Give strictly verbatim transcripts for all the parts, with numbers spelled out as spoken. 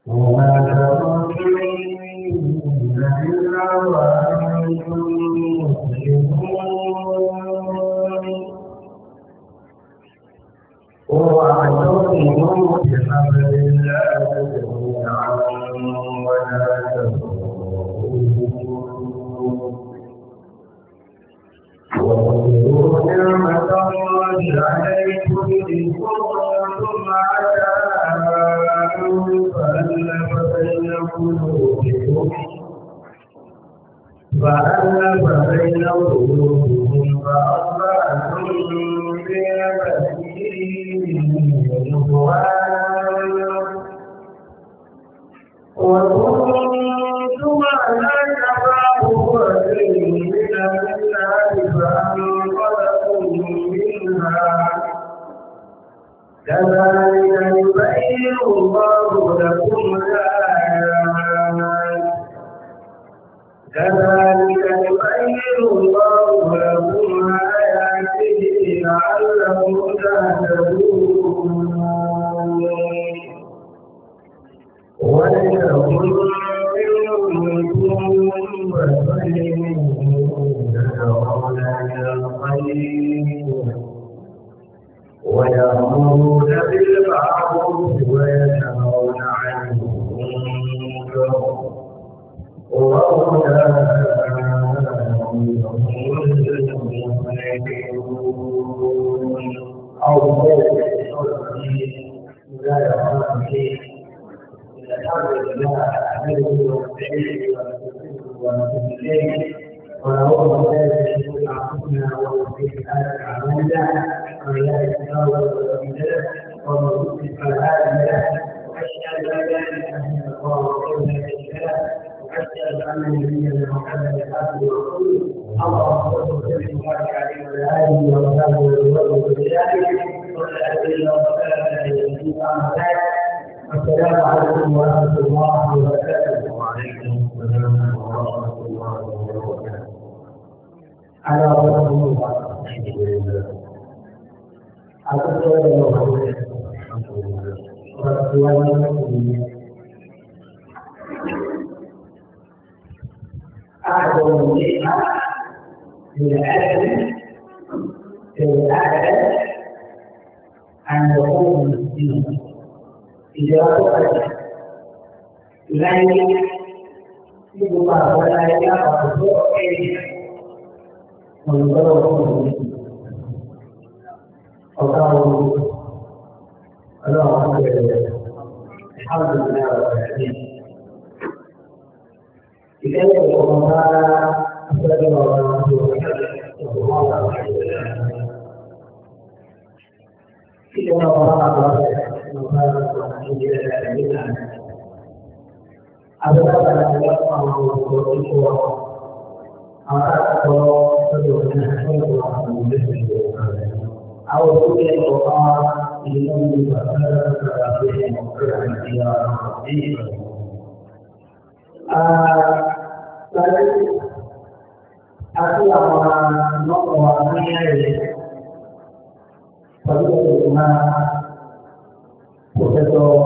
وما تموتن إلا وأنتم مسلمون واعتصموا بحبل الله جميعا ولا تفرقوا واذكروا نعمة الله عليكم إذ كنتم أعداء فألف بين قلوبكم فألف بين قلوبكم فأصبحتم بنعمته إخوانا وكنتم على شفا حفرة من النار فأنقذكم منها كذلك يبين الله لكم الآيات كذلك يبين الله لكم آياته لعلكم تهتدون ولتكن منكم أمة يدعون إلى الخير ويأمرون بالمعروف وينهون عن المنكر وأولئك هم المفلحون. أعوذ بالله من الشيطان الرجيم. بسم الله الرحمن الرحيم. الحمد لله نحمده ونستعينه ونستغفره ونتوب إليه ونعوذ بالله من شرور أنفسنا ومن سيئات أعمالنا من يهده الله فلا مضل له ومن يضلل فلا هادي له وأشهد أن لا إله إلا الله وحده لا شريك له وأشهد أن نبينا محمدا عبده ورسوله اللهم صل وسلم وبارك عليه وعلى آله وصحبه وذريته وعلى آله وصحبه السلام عليكم ورحمة الله وبركاته. وعليكم السلام ورحمة الله وبركاته. على رسول الله. الحمد لله. الحمد لله. الحمد لله. ورسول الله. أعظم نعمة للعالم للعالم أن يكون مسلما. إذا أردت إليه يبقى ولا يبقى إليه ويضرب وقالوا اللهم الحمد لله رب العالمين. إذا يقول تعالى أسأل الله سبحانه وتعالى إذا الله adalah adalah orang berdoa, orang berdoa dengan Allah Awal juga doa ini membuat kerajaan kerajaan Lalu aku akan mengulanginya pada Profesor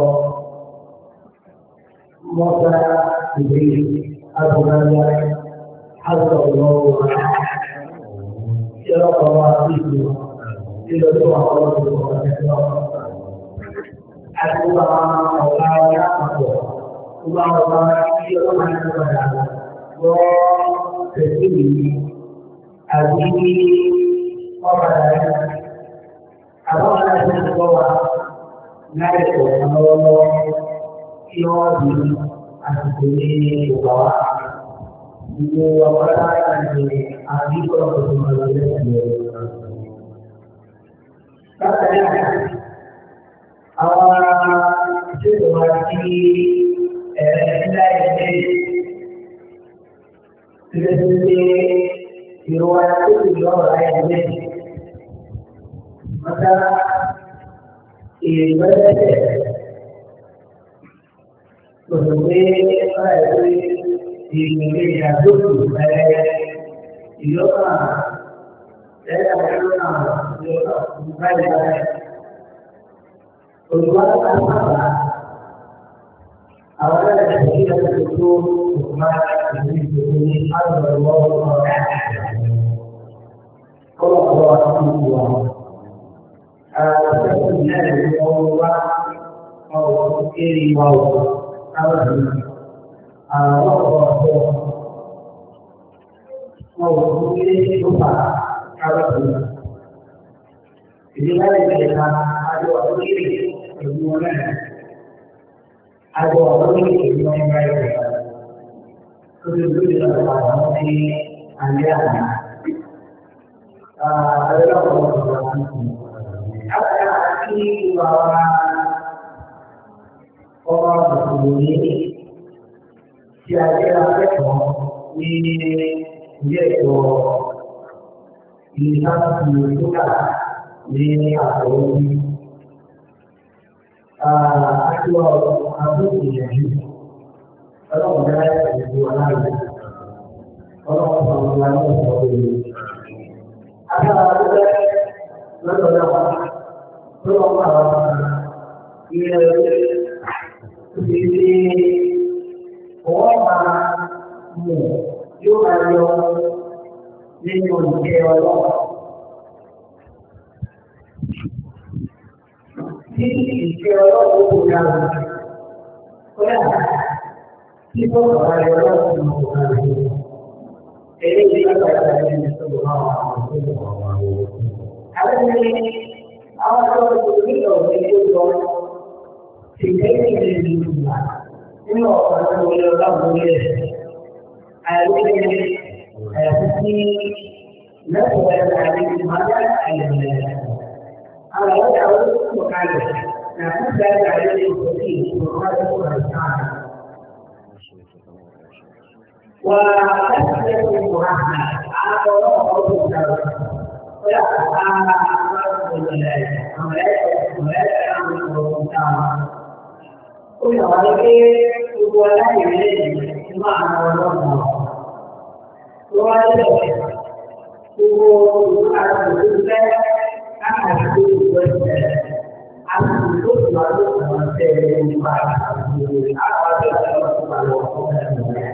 Musa Ibri Al-Quraya Al-Quraya Siapa orang itu tidak tahu apa itu aku orang yang aku orang yang mana mana oh sendiri ini orang lain apa yang saya bawa naik kalau kio di asli bawa itu apa yang ahli kalau berjumpa katanya awal situasi ini seperti riwayat itu riwayat ini maka ibadah sebenarnya di Indonesia itu saya juga saya pernah juga bukan untuk apa Awalnya dari kita itu cuma ini ini ada Allah kalau Allah itu ah sebenarnya Allah mau kiri mau kalau Allah mau kiri lupa kalau jadi kita ada orang kiri semuanya ada orang ini yang baik. Kedua juga orang ini anda adalah orang apa arti bahwa orang ini siapa yang ini dia itu ini sangat juga ini apa ini Aku aku tidak kalau mereka berdua lagi, kalau orang lain berdua, ada ada beberapa beberapa ini ini orang mu juga yang lingkungan keluar. Ini kalau bukan, kalau kita kalau bukan, ini kita ada di sebuah ada ini awal itu itu itu tinggal di rumah. Ini orang boleh orang boleh, ada ini ini nak boleh ada di mana ada. Kalau ada bukan, nah sudah ada di sini, bukan bukan. Wah, saya itu bukan. Aku orang bukan. Ya, anak boleh, mereka mereka bukan. Oh ya, lagi bukan ini, cuma orang orang. Kalau ada, itu ada juga. Aku itu aku itu selalu mengenai apa yang aku lakukan.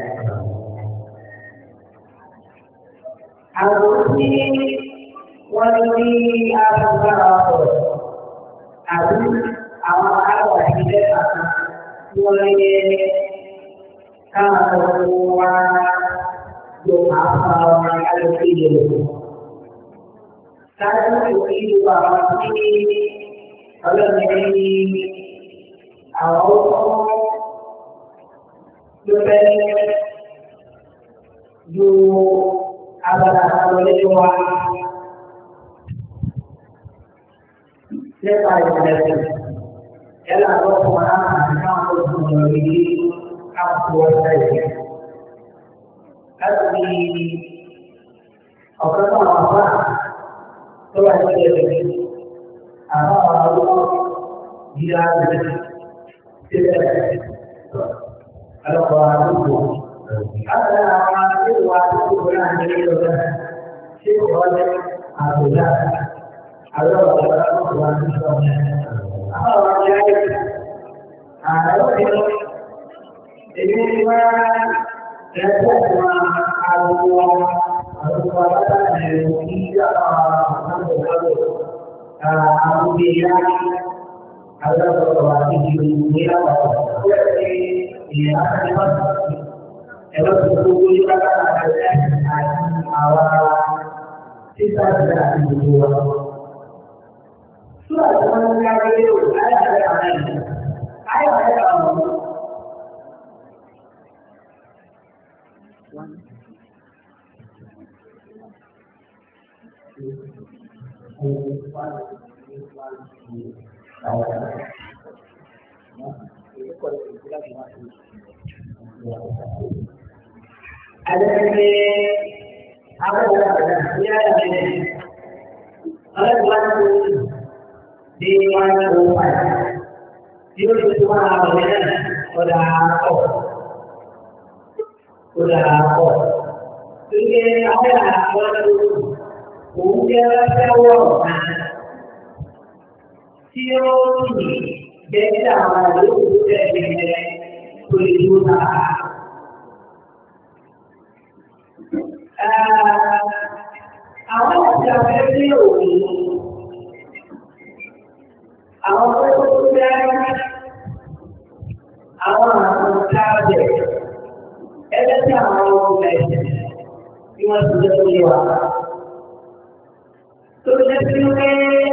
Aku ini wanita aku tahu. Aku awal awal hidup mulai kalau doa apa yang ada di saya itu bahwa ini kalau ini awal lebih du adalah oleh Tuhan saya tahu ialah orang yang memiliki kekuatan tapi apa-apa kalau ada apa dia tidak kalau orang itu ada orang itu waktu orang itu si orang ada ada orang itu apa orang lain ada ini cuma dia cuma Allah Allah dari tiga orang aku dia ada beberapa di dunia jadi dia akan dapat buku juga ada awal kita tidak dibuat sudah mengenai itu ada ada ada ada kamu ada ini apa ada dia ini ada bulan di mana rumah itu cuma apa udah apa udah apa ini ada bulan mungkin jauh Sio ini beda lalu dari Kulituna. Àwọn ọ̀sẹ̀ abẹ́rẹ́ òní, àwọn tó tó fẹ́ àwọn àwọn káàbẹ̀ ẹlẹ́sẹ̀ àwọn ọmọ ẹ̀sẹ̀ tí wọ́n ti jẹ́ pé wà. Tó jẹ́ sí pé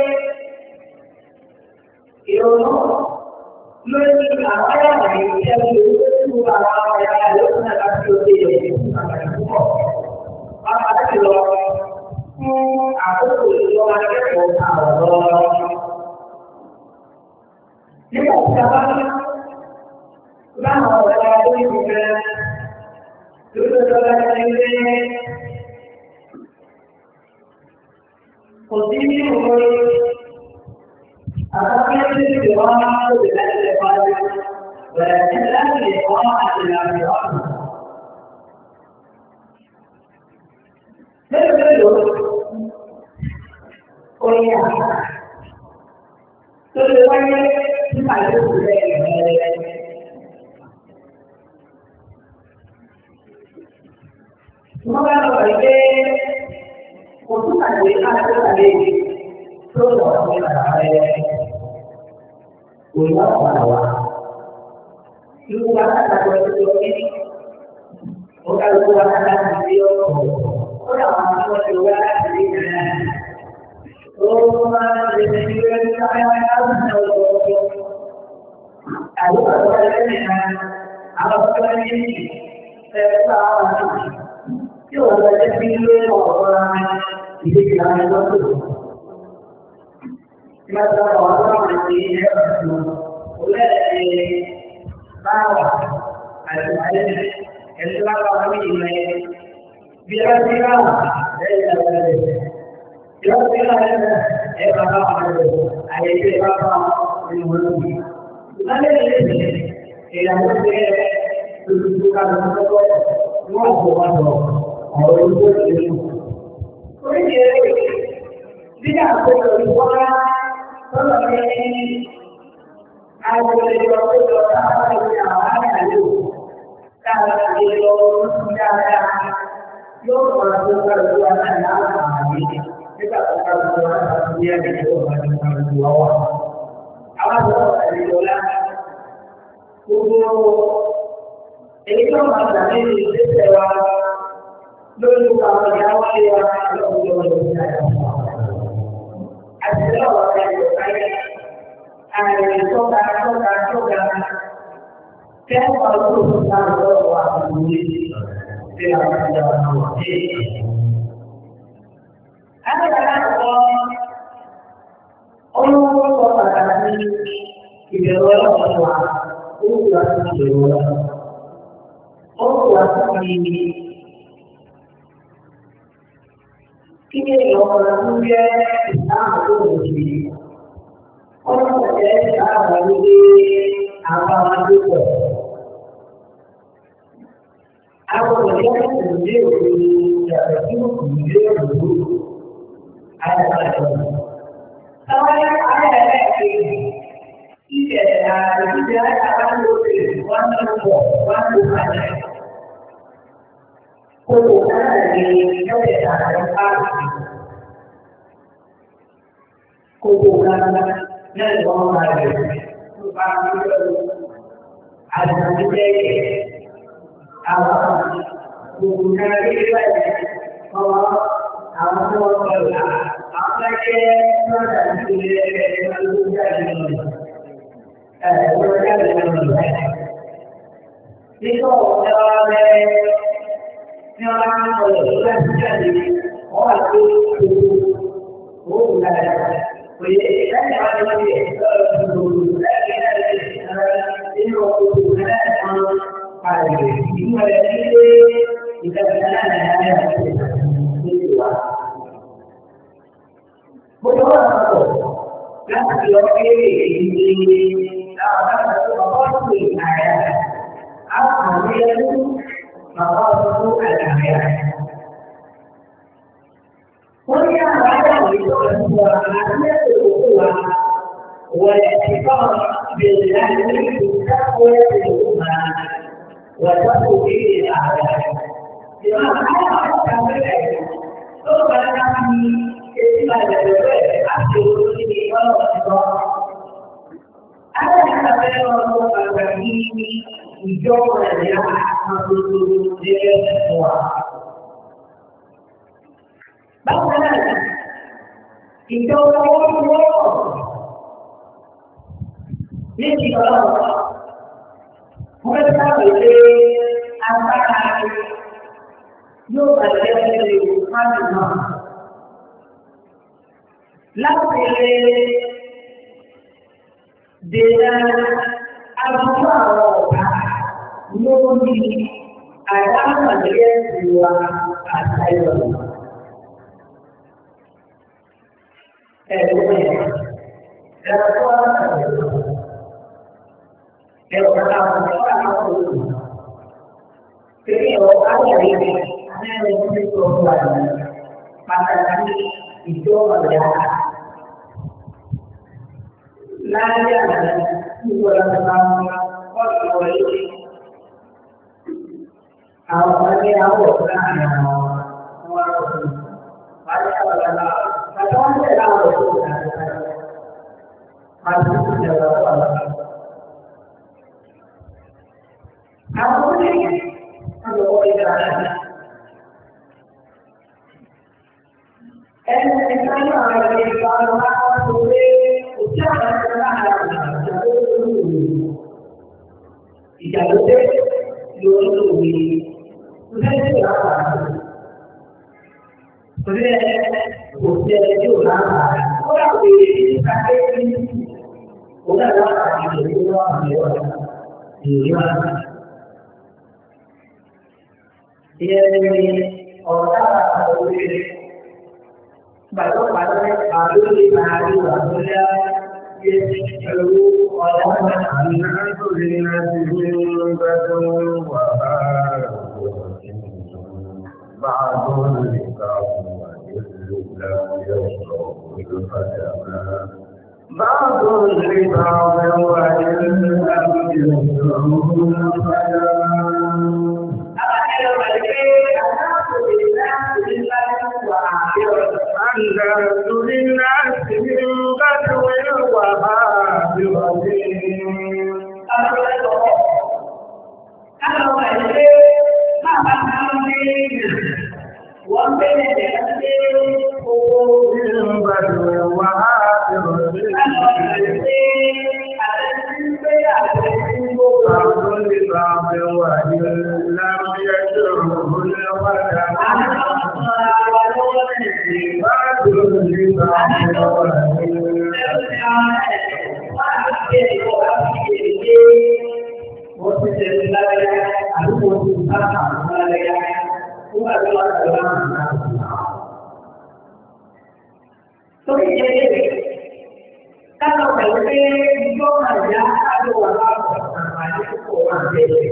ìrònú lórí àwọn ẹ̀yà ìṣẹ́gun tó àwọn ẹ̀yà lókùn náà láti òde ìròyìn àgbàdo púpọ̀. Wọ́n máa ti lọ fún àkókò ìjọba akẹ́kọ̀ọ́ àwọ̀. Nígbà tí a bá ní láwọn ọ̀rẹ́ ọdún ìgbẹ́ lórí ọjọ́ ilé kò sí ní òun àtàkùn tí ìwọ́n máa ń lò láti lè parí bẹ̀rẹ̀ sí láti lè kọ́ àti ìlànà ọ̀nà. Mélòó mélòó oyin àgbà tó lè wáyé nípa ìlú rẹ̀ ìrẹ̀lẹ̀. Wọ́n bá lọ rí pé kò tún àgbé láti àlè tó lọ sí ààrẹ òyìnbó padà wá. Irú wa kàtàkì ọdún tó ní ó ká lóko wa kàtàkì sí ọ̀pọ̀. Ó dà wọn tí wọ́n ti wá láti rí ìrìn ó máa ń lè ní ìwé ní káyọ̀ láti ní ọ̀pọ̀. Àlọ́ àlọ́ ẹlẹ́yìn náà àwọn ọ̀pọ̀ ẹni ẹ̀ka àwọn àti tí wọ́n lọ jẹ́ bí ilé ọ̀pọ̀ ìdí ìlànà lọ́sọ̀rọ̀. Ìgbà tí wọ́n wà lọ́wọ́ àti ẹ̀rọ ìṣòro, ó lẹ́ẹ̀ẹ́ báwà àti àyẹ̀dẹ̀ ẹ̀sùn lápá wọn ní ìlú ẹ̀. Bí ẹ ti báwà lẹ́yìn ẹ̀rọ ìjọ ti láyé ẹ̀ bá báwà lẹ́yìn àyẹ̀dẹ̀ bá bá wọn ní wọn lóbi. Ìgbàlẹ̀ ilé ìgbẹ́ ìyàwó ti ẹ̀ lójú ká lọ́wọ́ wọ́n kò wá lọ ọ̀rọ̀ ìgbó ìlú. Oríṣi eré bí àkókò ìwọ́n lọ́nà ní àwọn ìjọ tó lọ sáwọn ìwé àwọn àgbàlẹ̀ káàkiri àjẹjọ oṣù dáadáa yóò wọ́n tó kárùkù àtàlà àmàlẹ́ nígbà tó kárùkù àtàlà ní àjẹjọ ọ̀gbọ̀n ní kárùkù ọwọ́. Àwọn àjọ àjẹjọ lá gbogbo èyí tó máa gbà ní ìgbésẹ̀ wa lórí àwọn ìyáwó ilé wa lọ́wọ́ lọ́wọ́ ní àyàwó. Àti lọ́wọ́ ẹ̀yọ̀ káyẹ̀ ààrẹ tọ́ka tọ́ka tọ́ka kẹ́kọ̀ọ́ lóòótọ́ sáà lọ́wọ́ àwọn ìwé tí a máa ń yára náà dé. Akẹ́kọ̀ọ́ kọ́ olówó kọ́ pàtàkì ìbẹ̀rù ọlọ́pàá wa ó wù wá sí ìbẹ̀rù ọlọ́pàá. Ó wù wá sí ìbí. Kí ni ìyọ̀kọ̀ tó jẹ́ ìsáàmù tó lè ṣe? Ọlọ́pàá jẹ́ ìsáàmù wípé àwọn amájú pọ̀. Àwọn ọ̀dọ́ ìṣẹ̀lẹ̀ òde ìyàtọ̀ tí ó kù ní òru àyàtọ̀. Àwọn ayẹyẹ kejì ìṣẹ̀lẹ̀ àti ìṣẹ̀lẹ̀ àbálòpọ̀ wọn ń pọ̀ wọn ń bàjẹ́. Kókò náà ní ìjọ́lẹ̀ àti páàkì. Kókò náà náà ni wọ́n máa rẹ̀ tó bá ń lọ àdùnnú lẹ́yìn. Àwọn gbogbo náà rí báyìí ọmọ àwọn tó wọ́n kọ̀ là àwọn akẹ́kẹ́ lọ́dà ní ilé ẹgbẹ́ tó ń jáde lọ. Ẹ̀ wọ́n jáde lọ báyìí. Nígbà ọ̀sẹ̀ wa bẹ́ẹ̀ ní ọ̀la ń sọ̀rọ̀ láti jáde wọ́n wà tó owó owó lára. Òye lẹ́yìn wá ní ọdún yẹn lọ́dọ̀ tó lẹ́yìn náà lè nínú ọkọ̀ náà kan pàdé ìlú rẹ̀ nílé ìdájọ́ náà ní ayé àti ìlú wa. Mo lọ wà sọ̀rọ̀ láti lọ kéré ìdílé láwọn bá tó bàbá tó ìnáyà. Àwọn àmì ẹlú bàbá tó àlàyé. Wọ́n ní àwọn adáwọ̀ ìjọba wa àti ẹ̀sẹ̀ òkú wa wọ̀ ẹ̀ ti kọ́ bẹ̀rẹ̀ láti ní ìgbésẹ̀ kó ẹ̀sẹ̀ òkú wa. وتقول به الأعداء لما كان كامل تو برنامه استفادة dari hasil ini kalau kita ada yang sampai orang bagi hijau saja masuk dia semua. Bagaimana hijau semua ini kalau mereka boleh antara yo ada dari mana Lalu dengan agama mungkin ada bagian dua asal. Eh, bukan. Dalam suara itu, kalau orang orang itu, kalau ada ini, ada yang berkorban, maka kami itu adalah Laya bukan tentang orang ini. Awalnya awal kan orang banyak orang kata orang awal itu masih tidak apa. Awal ini kalau orang dan sekarang ada di bawah sore ucapan terakhir tidak boleh dulu sudah berapa sudah sudah juga orang ini sampai ini sudah berapa ini orang dia dia ini orang baru baru baru di hari baru ya itu orang yang beriman baru بعض الكتاب بعض الكتاب الحمد لله من بدو وهاب رحيم kalau ada apa namanya wabah jadi oh badul wahab kalau ada ada juga badul wahab lam yajruhu al-qadam badul Waktu sebenarnya aku mau susah sebenarnya aku adalah orang tapi jadi kalau kita itu saja ada orang namanya orang jadi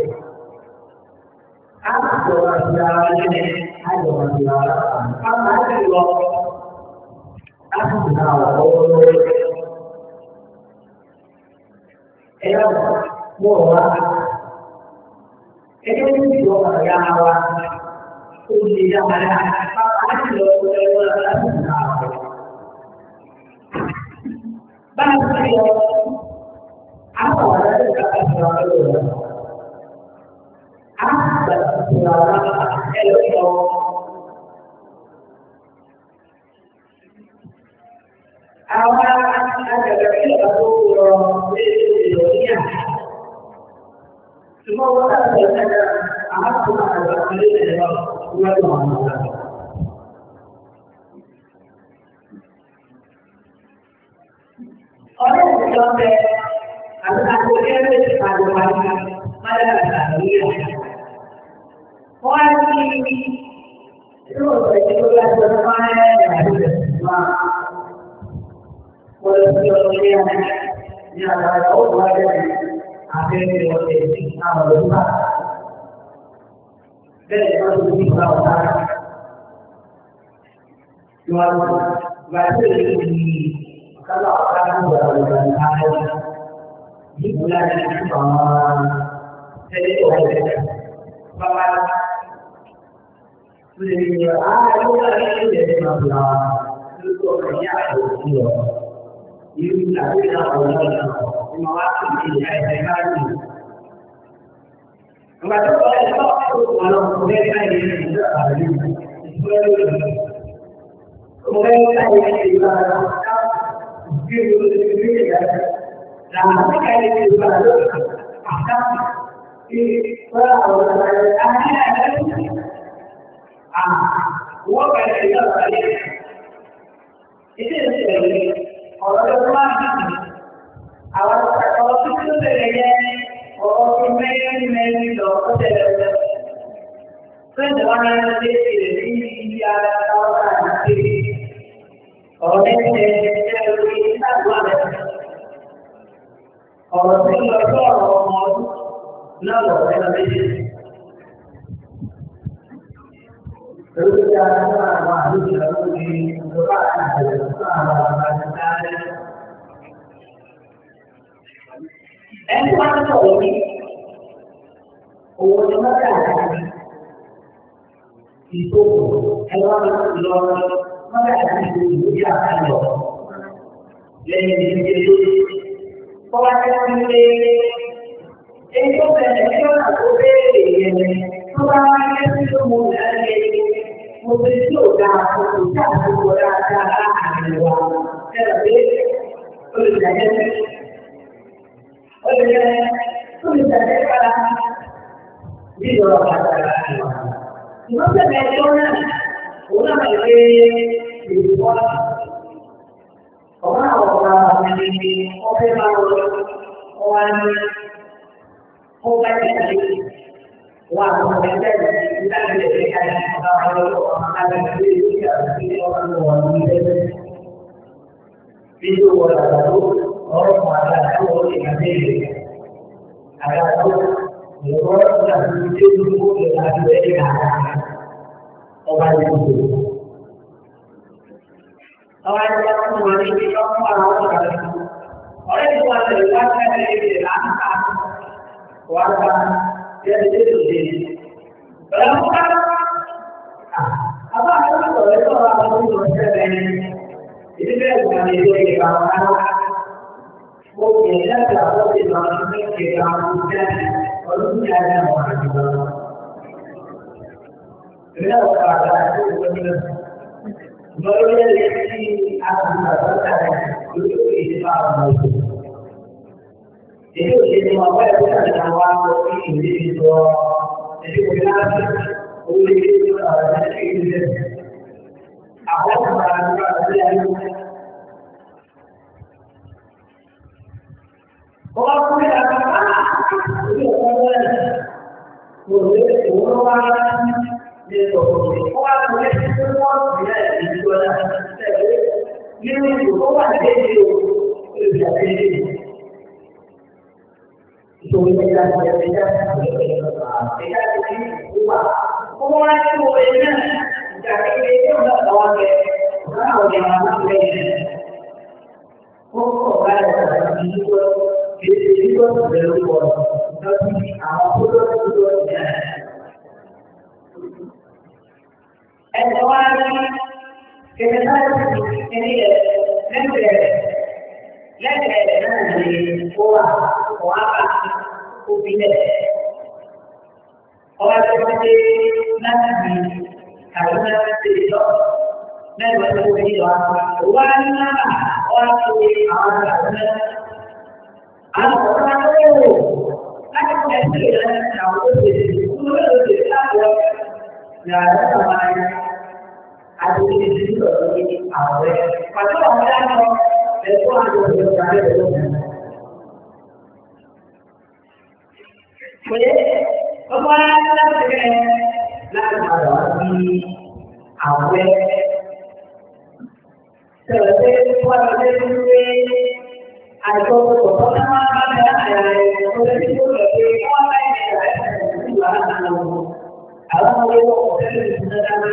ada orang jalan ini ada orang jalan kalau ada dua aku tahu eh Bola, itu juga yang awal, ujian mana, apa itu boleh bangsa apa ada kata sesuatu, apa sesuatu elok, awal ada sesuatu yang semua orang ada amat pun ada kali dalam dua mana. Orang yang sampai ada satu yang ada mana mana ada dia. Orang ini itu betul-betul bermain dengan semua. Orang yang yang ada orang akhirnya oleh kita berubah dari satu kita orang jual baju ini kalau orang berjalan di bulan ini jadi orang Bapak sudah ah itu lagi jadi masalah. Itu orangnya ada dia. Ini lagi ada orang lima waktu ini saya kali. Enggak tahu kalau kalau mereka ini tidak ada ini. Mereka ini juga gitu gitu ya. Nah, mereka ini juga akan di orang lain ah, gua kayak kita tadi. Itu sebenarnya orang orang awal kalau itu sebenarnya orang main main itu sebenarnya sebenarnya ini dia orang ini orang ini kita buat orang itu orang lalu ada terus cara apa itu harus dilakukan dengan cara dan pada ini orang macam itu hewan luar macam itu dia ada jadi jadi kalau ini itu benar-benar boleh ini sebenarnya itu mudah mungkin juga bisa berbuat cara luar jadi boleh jadi boleh jadi boleh jadi pada di luar cara cuma sebenarnya orang ini di luar orang-orang ini orang orang bukan jadi wah kita kita tidak ada orang ada di sini orang luar ini itu orang baru orang ada orang yang ada ada orang yang itu itu yang ada di orang itu orang yang mengalami itu orang orang itu ada di mana di dalam warga yang itu di dalam apa itu itu orang itu berjalan itu dia bukan itu di kawasan mungkin ada di dalam di dalam kalau tidak ada orang di dalam tidak ada itu benar baru dia di atas ada itu di dalam itu jadi apa yang kita dalam waktu ini itu jadi benar boleh itu ada itu apa yang ada yang kalau kita apa itu boleh orang itu kalau boleh semua dia itu ada ini itu orang itu jadi itu kita kita kita kita ini buat semua itu ini jadi itu enggak tahu ke kalau dia mana ini oh ada itu itu itu belum tapi apa pun itu ya eh orang kita ini nanti nanti kuah kuah kupinnya orang seperti nanti karena itu nanti waktu itu orang orang itu orang ada orang itu ada yang tidak tahu itu itu tahu ya sama ada di situ ini awal pada orang itu ada berjalan dengan boleh kemarin kita dengan nak ada di awal selesai buat selesai ada beberapa nama ada sudah itu lebih awal ini dua tahun kalau mau sebenarnya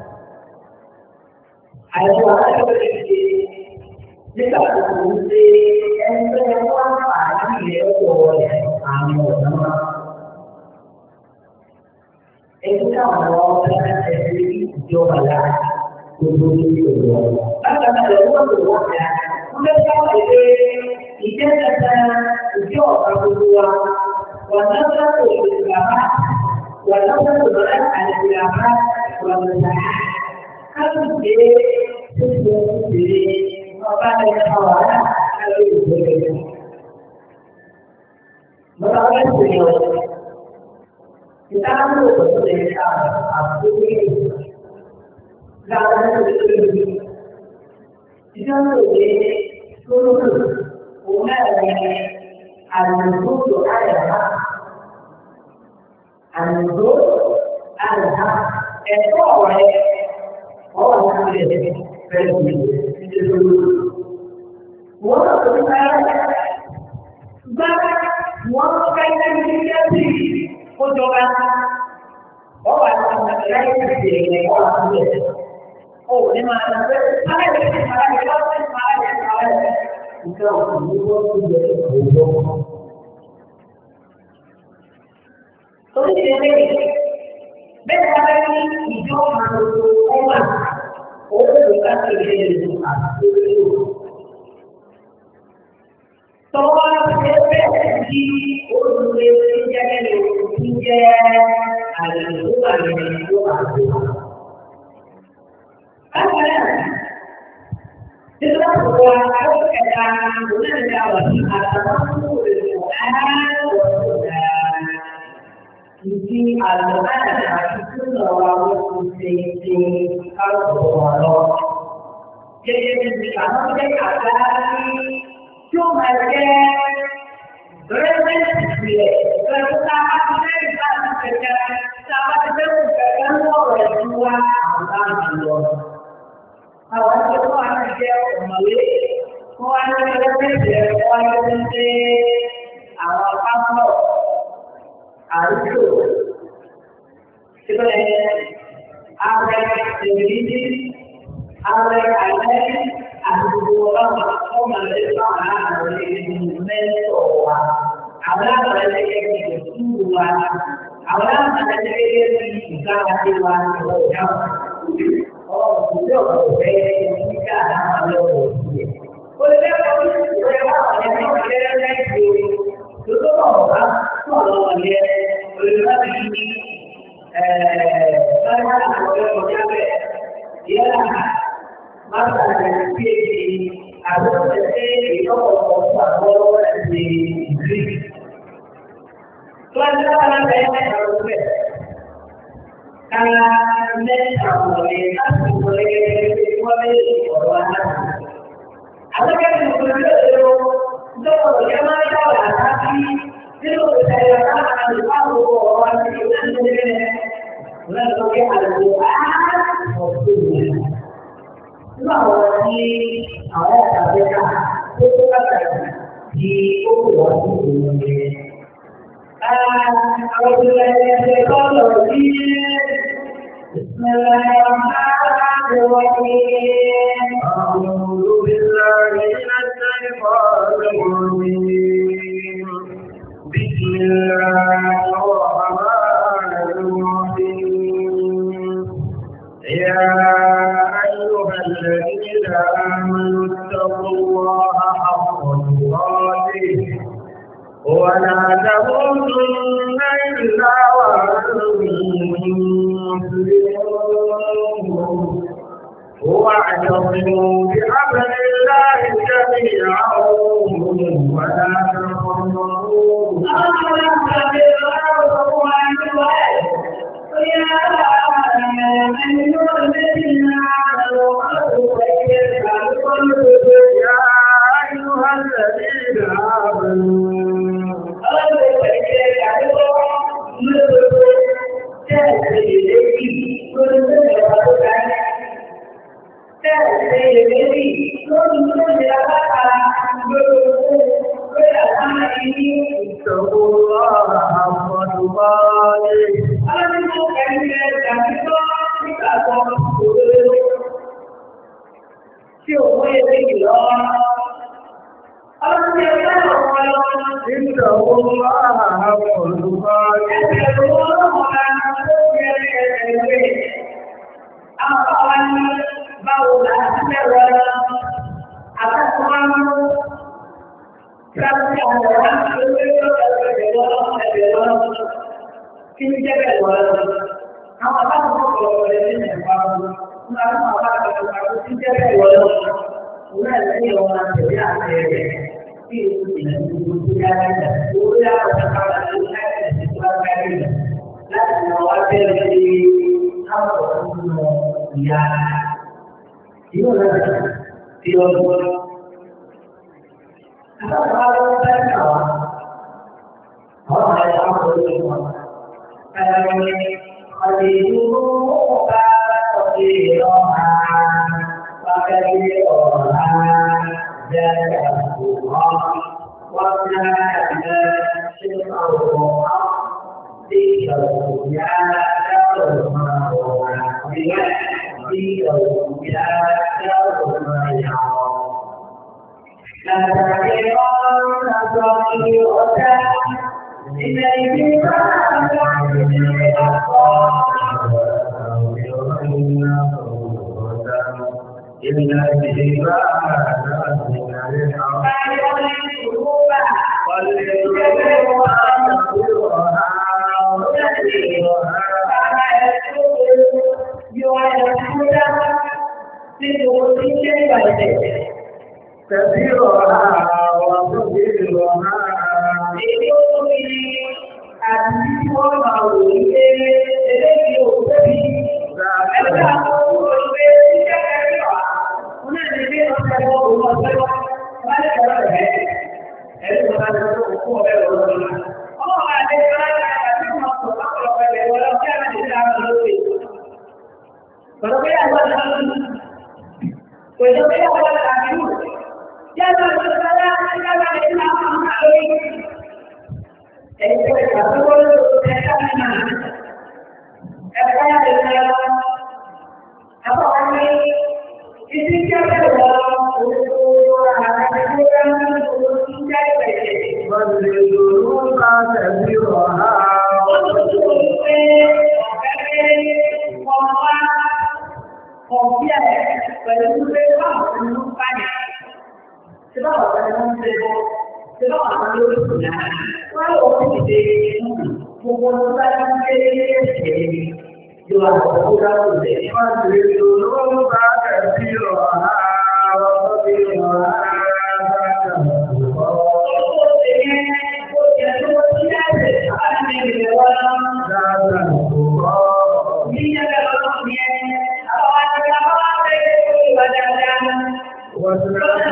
ada orang seperti jika mesti ente yang apa ini itu boleh anu nama Itu kan orang dari Jawa Barat, Kudu itu. Karena ada orang tua ya, mungkin kalau itu itu ada Jawa Barat, warna satu berapa, warna satu berapa ada berapa, warna kalau dia sudah jadi apa yang awalnya kalau itu berbeda. Mereka punya kita perlu berbeda aku ini dalam hidup kita perlu seluruh umat ini al-nuzul al-haq al-nuzul al-haq itu orang orang yang berbeda itu seluruh orang berbeda bahkan semua kaitan dengan diri Kujukan bahwa lain dari orang itu. Oh, ini mana? Mana ini? Mana ini? Mana ini? Mana ini? Jika semua menjadi bodoh. So ini benar ini hidup manusia umat. Orang bukan terjadi di mana. Soal persepsi orang berbeda juga ada juga yang juga. Karena setelah berbuat kita bukan jawab atau Jadi al-Quran itu orang mesti kalau berbuat. Jadi jika kita ada cuma ada berada di bersama kita bekerja sama dengan orang tua orang tua. Kalau kita anak dia kembali, orang dia orang dia awal pasal, itu sebenarnya ada sendiri, ada ada ada orang orang mereka ada di mentor, ada mereka yang dua, ada mereka yang tiga dua dua. Oh, sudah berbeza jika ada berbeza. Oleh sebab itu, orang yang berbeza itu juga orang kalau dia oleh ini, eh, saya ada beberapa dia masa dari ada seperti itu orang di Greek. Kalau kita lihat harus karena mereka boleh, boleh, boleh orang. Ada yang berbeda itu, itu zaman itu tapi itu saya katakan tahu orang itu sendiri. Lalu dia ada doa, maksudnya. Bahwa di awal mereka itu kata di ukuran ini. Kalau sudah kalau di Bismillahirrahmanirrahim. A'udzu billahi minasy syaithanir rajim. Bismillahirrahmanirrahim. Ya ayyuhalladzina amanu taqullaha haqqa tuqatih. ولا تموتن إلا وأنتم مسلمون واعتصموا بحبل الله جميعا ولا تفرقوا يا أيها الذين آمنوا يا أيها الذين آمنوا kí ní jẹ́ bẹ́ẹ̀ wọ́n lọ. Àwọn aláwọ̀ ọ̀pọ̀ ọ̀rẹ́ ní ẹ̀fà wọn, ní àwọn aláwọ̀ ọ̀pọ̀ tí jẹ́ bẹ́ẹ̀ wọ́n lọ. Òun náà lẹ́yìn ọmọ àtẹ̀lé àtẹ̀rẹ̀ bí èso ìlànà gbogbo tó yára rẹ̀. Owó yàtọ̀ sábà ní láìpẹ́ sí tó wá kárí rẹ̀. Láti lọ wá bẹ́ẹ̀ sí àpọ̀ nínú ìyá. Ìyó náà ti ọgbọ́n. Àwọn aláwọ̀ bẹ́ẹ̀ kà wá. Àwọn aláwọ̀ bẹ́ẹ̀ kà wá. خذوه فاصبرها فكبرها ذات الله وكان شقه ذكره يا يوم ذكره يا يوم لا تكرهن صغيرة إليه كثيرها وكثيرها àti tí wọ́n máa wò ní pé eléyìí ò tóbi. Ẹgbẹ́ àwọn olùgbé iṣẹ́ ẹ̀rí wà. Wọ́n náà ní bí ọ̀sẹ̀ wọn kò lọ sí wọn. Wọ́n lè sọ̀rọ̀ rẹ̀. Ẹ̀rí wọn bá lọ sí òkú ọ̀bẹ wọn lọ. Ọmọ máa lè sọ láti àti wọn sọ lọ́pọ̀lọpọ̀ ẹ̀rẹ̀ wọn lọ sí àwọn ìdílé àwọn lórí. Sọ̀rọ̀ pé àwọn ọ̀dọ́ ló kò sọ pé àwọn ọ̀dọ́ àti wù. Yàtọ̀ ìṣọ̀lá ẹgbẹ́ ìgbàgbọ́ ẹ̀ka nínú ẹ̀ka ìlera àwọn ọmọ ìdí tí a bẹ̀rẹ̀ wọ òṣèlú àti ìgbéga ní oṣù tí a bẹ̀rẹ̀. Wọ́n lè lòó ká tẹ̀lé ọ̀há. Wọ́n tó tó pé ọ̀gẹ́gẹ́ ọmọ ọ̀bí ẹ̀ pẹ̀lú pé báwọn ń báyà. Ṣé báwọn ọ̀gá ni wọ́n ń ṣe bọ́? Ṣé báwọn àwọn olórí kò náà? Wọ́n lọ sí ìdè gbogbo ọdún bá ti ń gbé ẹ̀ṣẹ̀ yóò àwọn ọ̀gá òṣèlú. Wọ́n ti lè lò ló bá tẹ̀sí ọ̀há ọ̀rọ̀ bí ọ̀há bá tẹ̀sí ọ̀há. Ọ̀pọ̀ òṣèlú ó jẹ́ tó ti dáṣẹ̀ láti ilẹ̀ wọn. Dáadáa ọ̀pọ̀. Bí ẹgbẹ́ ọlọ́run yẹn, àwọn àti àwọn akẹ́kọ̀ọ́ tó ìwà dáadáa. Wọ́n ti lọ́ọ́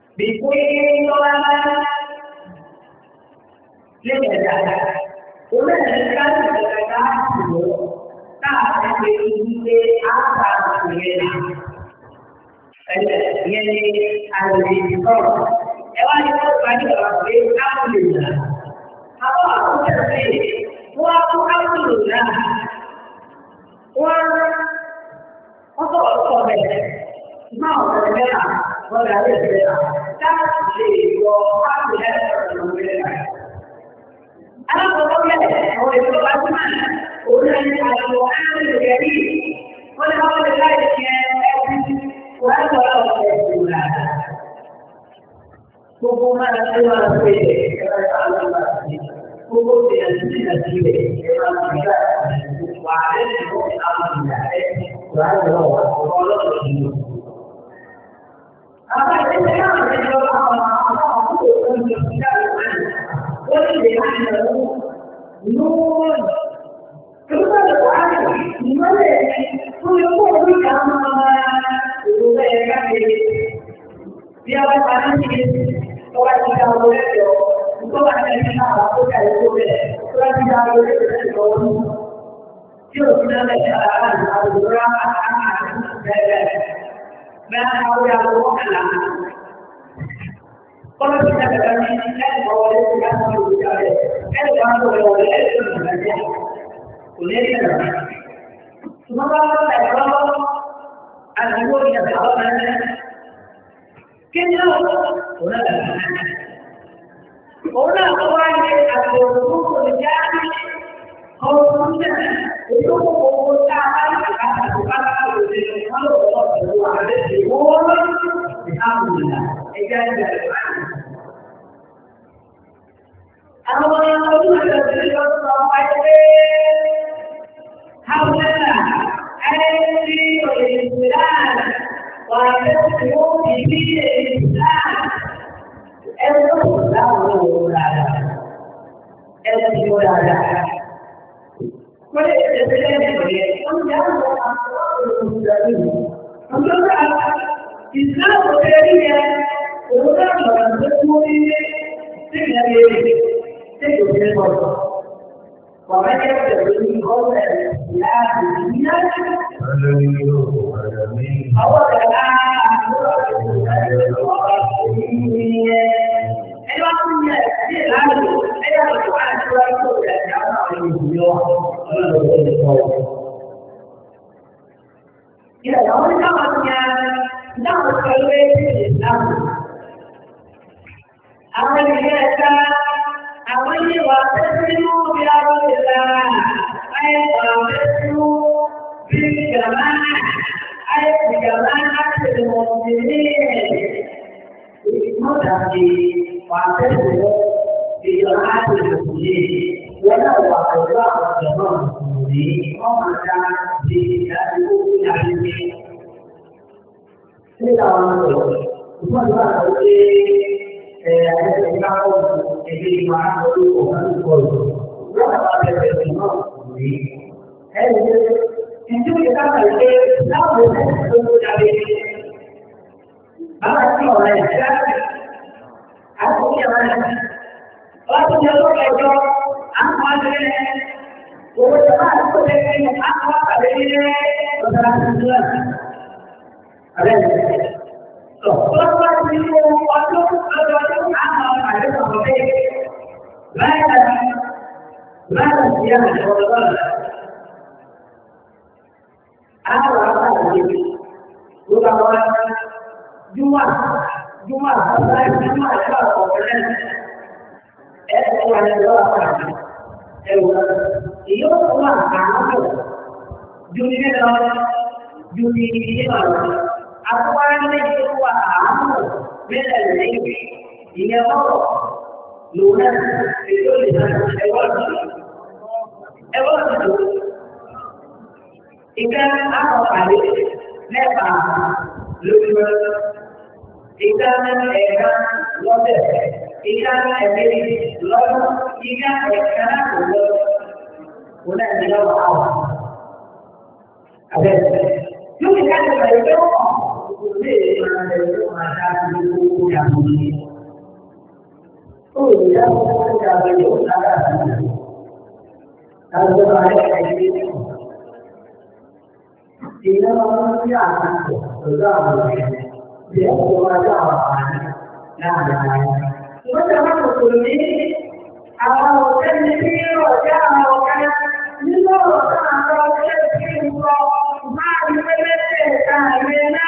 Bikin orang Lihat Una dekat dekat dulu, tak ada ini apa ini. Ada ini ada ini kok. Ewan itu bagi orang kita dulu. Apa aku cakap? Buat aku dulu lah. Buat apa aku boleh? Mau boleh lah, boleh lah. Tapi buat aku boleh. أنا بقول لك هو يقول أسمع قلنا على القرآن الكريم ولا هو ذلك وهذا هو الرسول هو ما نسمع فيه هو بينزل فيه وعليه هو الأمر وهذا هو هو الرسول أما إذا كان ولله نور كما القرآن لماذا هو يقول كما هو يكفي في أول كلام هو يقول هو يقول Kalau kita berani, kita boleh kita boleh bicara. Kita boleh boleh itu saja. Boleh tidak? Cuma kalau kalau ada dua kita tahu mana. Kita orang orang orang yang ada untuk menjadi orang itu kita akan bukan kalau kalau ada di orang alhamdulillah. Awal yang itu adalah dari sampai ke Hawana, Airi Islam, wajib di Islam. Itu sudah berada, itu sudah ada. Boleh jadi boleh, kemudian orang sudah ini. Kemudian Islam berdiri orang orang bermula dengan ini. Itu dia berkata, "Wahai orang orang yang dunia, awak adalah orang ini. Emak punya dia lalu, dia orang orang itu yang orang ini orang Ya, orang namanya nak berkali Islam. Awak dia awak ni wasimu biarlah, ayat wasimu biarlah, ayat biarlah kemudian itu dari wasimu biarlah kemudian, walau wasilah kemudian, orang di dalam ini. Ini dalam itu, semua orang eh ada yang tahu jadi mana itu orang itu, orang ada yang tahu ini. Eh itu kita kalau tahu itu jadi apa sih orang yang aku yang mana? Aku yang kalau aku ada orang cepat aku dengan aku ada ini orang jelas. Ada so, kalau kita waktu kalau apa ada sampai lain lain dia ada apa apa ini bukan orang cuma cuma saya cuma apa orang eh orang itu apa eh itu orang apa dunia dalam dunia dalam apa yang itu waham beda lagi ini apa lunas itu lihat ewal ewal itu ikan apa kali lepas lunas ikan ikan lodes ikan ebili lodes ikan ikan lodes lunas dia waham ada Yung ikan na ito, boleh ada ilmu yang ini. Oh, yang kita belajar ada. Kalau ada ini, dia manusia itu berbeda. Dia berbeda apa? Nah, cuma jangan betul ini. Kalau kan ini orang orang ini orang orang ini orang mana mereka kaya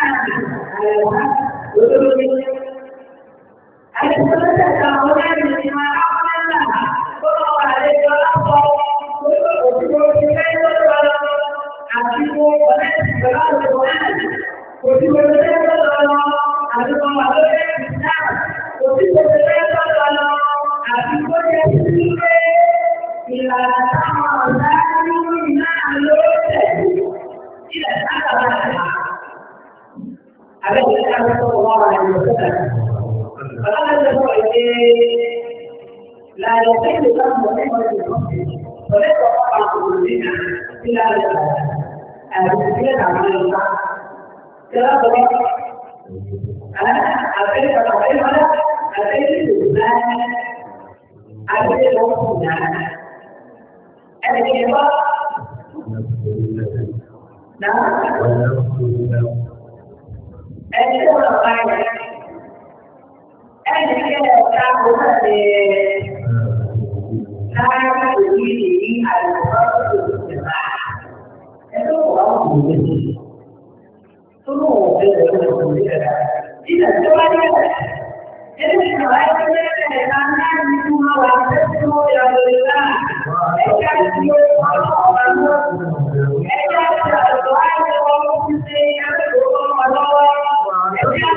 betul ini. Ada sebenarnya orang ini mana kalau ada kalau kalau kita itu aku boleh berada boleh boleh berada ada kalau ada kita boleh berada kalau aku boleh sendiri bila sama lagi nak lewat tidak ada apa ada kita harus orang yang betul kalau ada orang ini la يحل دم امرئ بظلم وليس طبعا كلنا الا الرجال عمل الله كلام بسيط انا اعترف على هذا اعترف بالله اعترف بالله انا كيف نعم انا كيف اقول انا كيف اقول saya berdiri adalah berjemaah. Itu orang berdiri. Semua berjemaah berdiri. Tidak semuanya. Jadi selain itu, karena semua warga semua yang beriman, mereka semua orang mereka selain orang muslim yang beragama Allah, mereka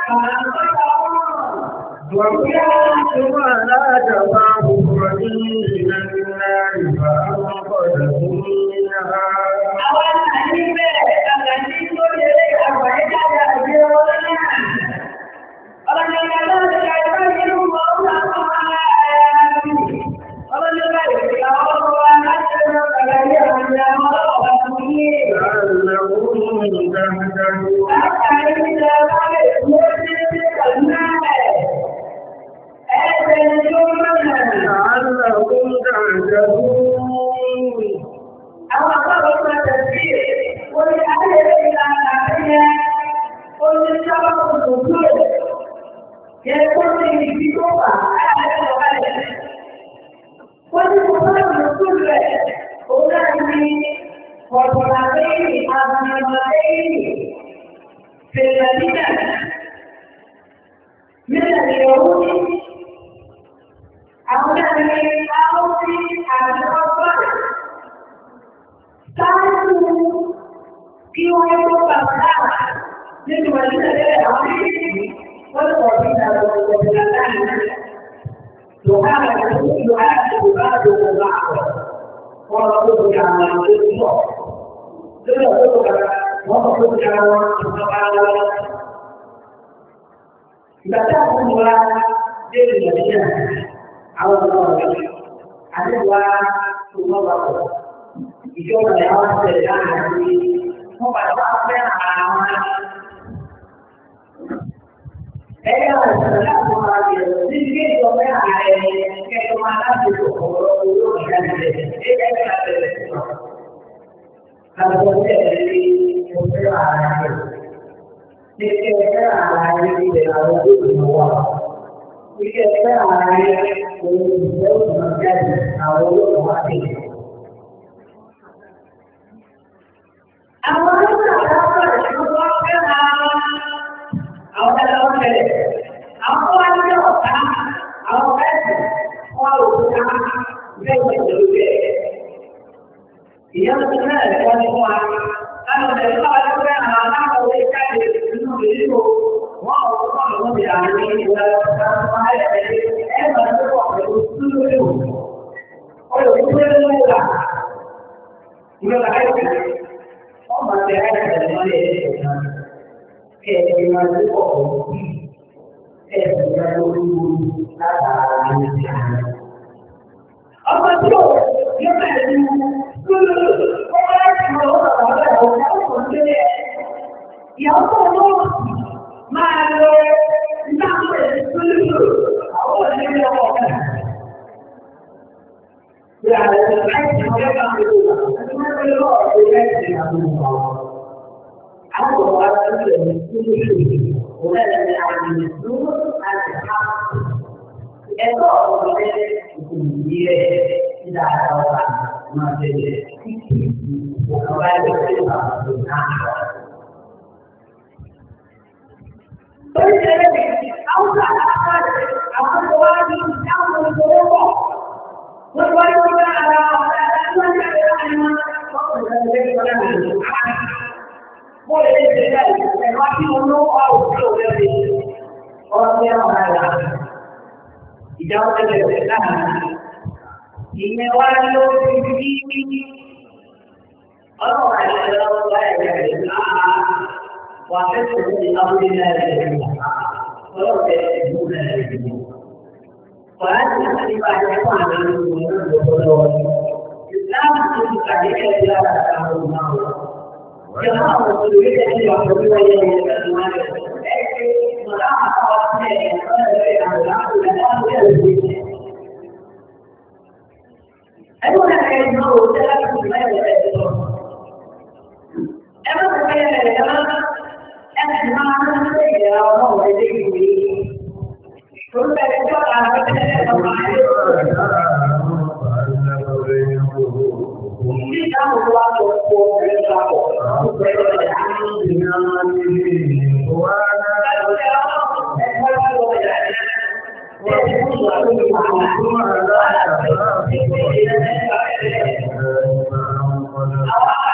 وكنتم على جفا حفرة من النار فأنقذكم منها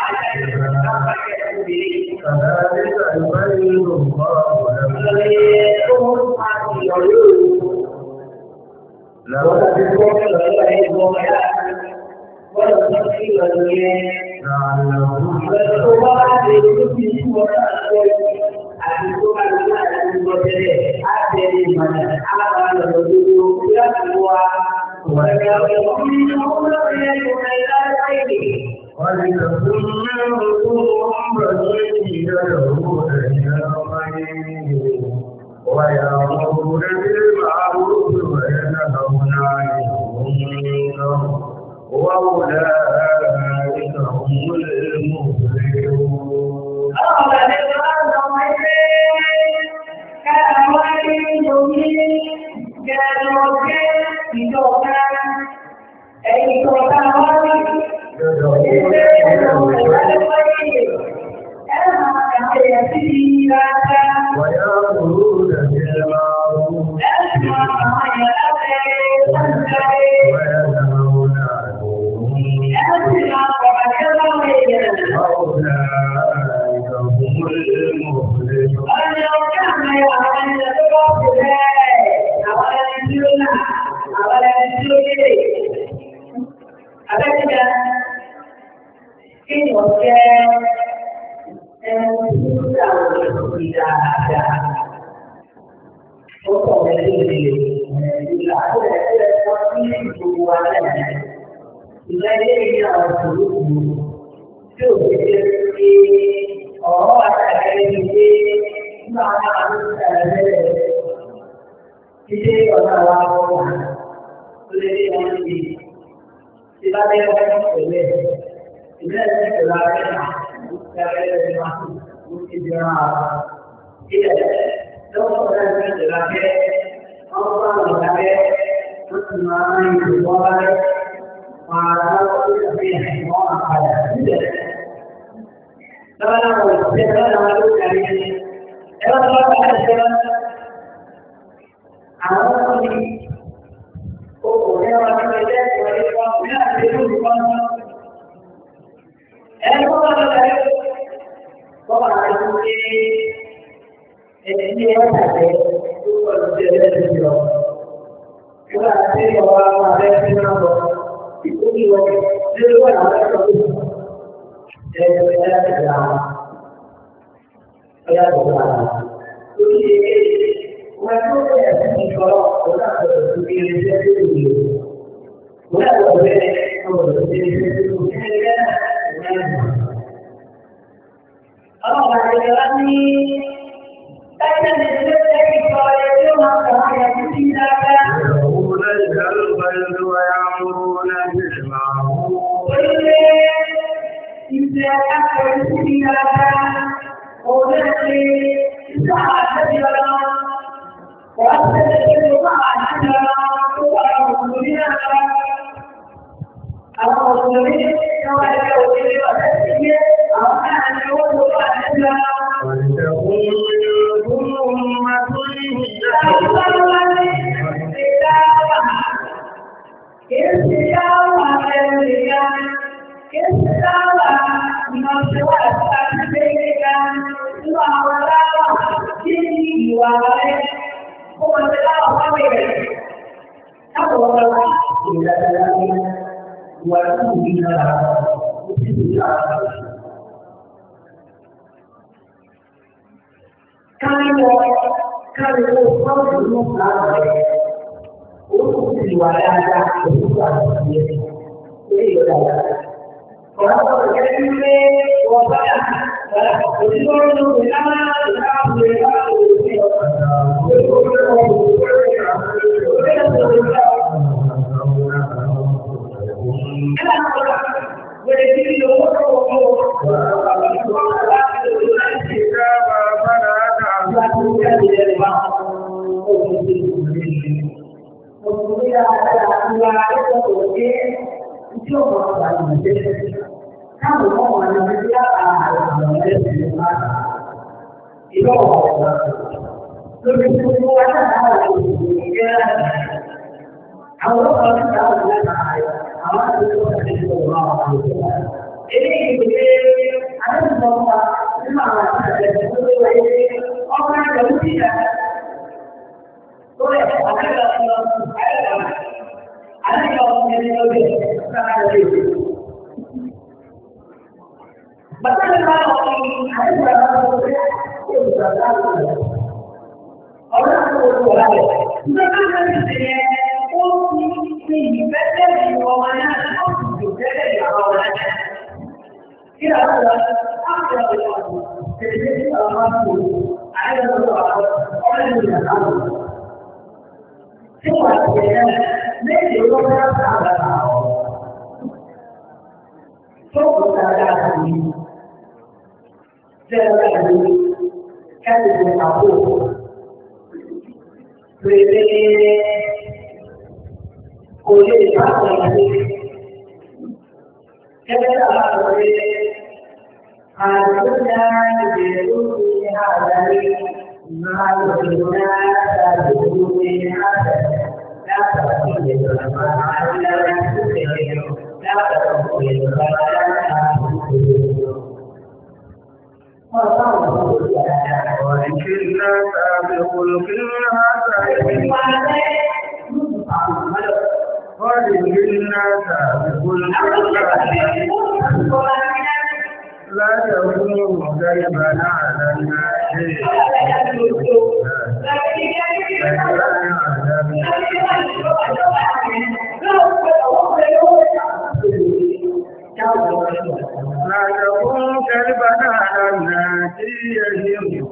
كذلك يبين الله لكم ويأمرون بالمعروف وينهون عن المنكر وأولئك هم المفلحون. ويأمرون بالمعروف وينهون عن أولئك هم المفلحون. Boleh, ada kalau ada ada kalau menjadi lebih sangat lebih. Betul kalau ada beberapa orang yang berada orang orang mereka kan dia oh ini betul di mana oh betul di mana tidak ada apa yang jadi orang ada beberapa orang yang tahu semua dia mereka orang tahu semua ada ini jadi kan dia tahu Beri oleh apa lagi? Kita beri harusnya diri hari malunya dari dunia dapat menjadi ada yang sudah dapat menjadi ولكننا سابق الخيرات ولكننا سابق الخيرات لا تكون غيبا على الناس لا تكون كذبا على الناس يهم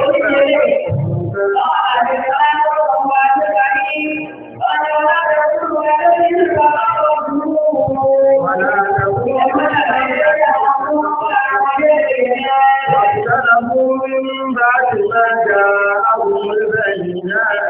ولا تكون واختلفوا من بعد ما جاءهم البينات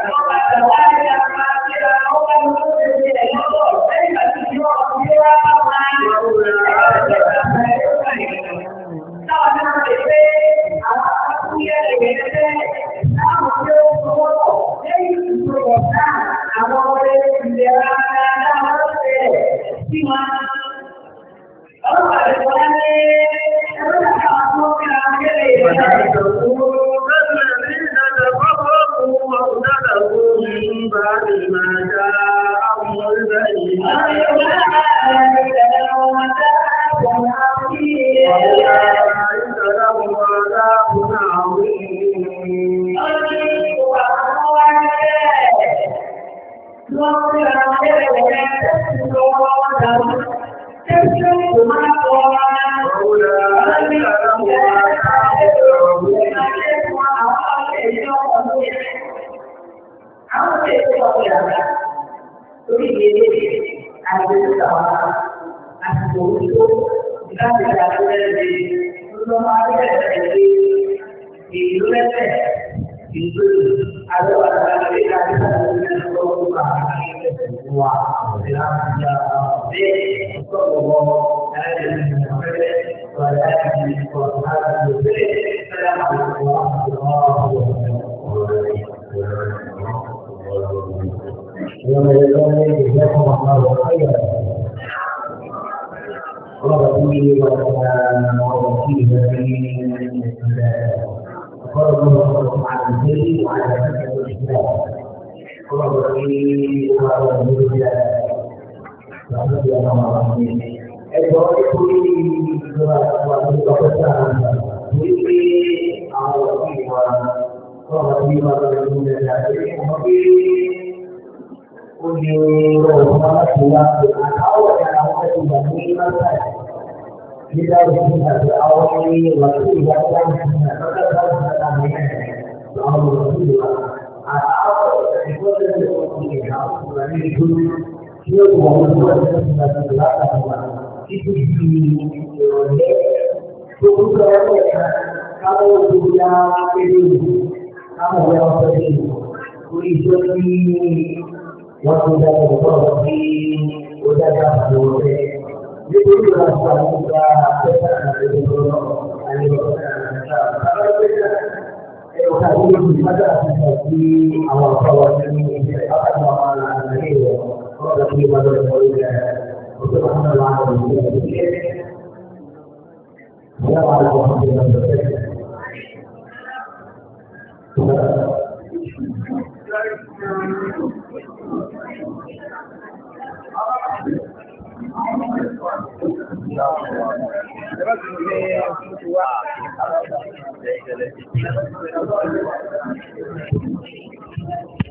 Thank you.